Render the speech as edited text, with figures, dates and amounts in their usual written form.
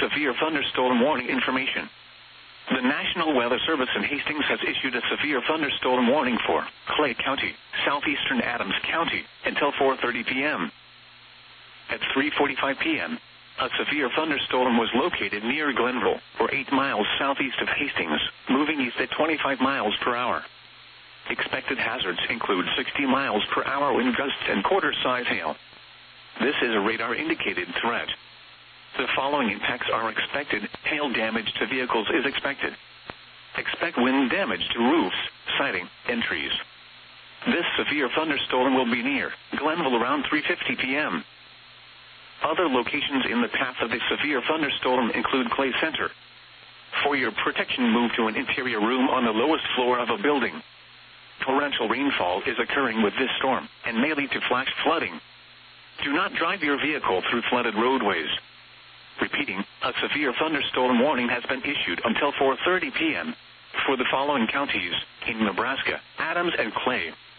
severe thunderstorm warning information. The National Weather Service in Hastings has issued a severe thunderstorm warning for Clay County, southeastern Adams County, until 4:30 p.m. At 3:45 p.m., a severe thunderstorm was located near Glenville, or 8 miles southeast of Hastings, moving east at 25 miles per hour. Expected hazards include 60 miles per hour wind gusts and quarter-size hail. This is a radar-indicated threat. The following impacts are expected. Hail damage to vehicles is expected. Expect wind damage to roofs, siding, and trees. This severe thunderstorm will be near Glenville around 3:50 p.m. Other locations in the path of the severe thunderstorm include Clay Center. For your protection, move to an interior room on the lowest floor of a building. Torrential rainfall is occurring with this storm and may lead to flash flooding. Do not drive your vehicle through flooded roadways. Repeating, a severe thunderstorm warning has been issued until 4:30 p.m. for the following counties in Nebraska: Adams and Clay.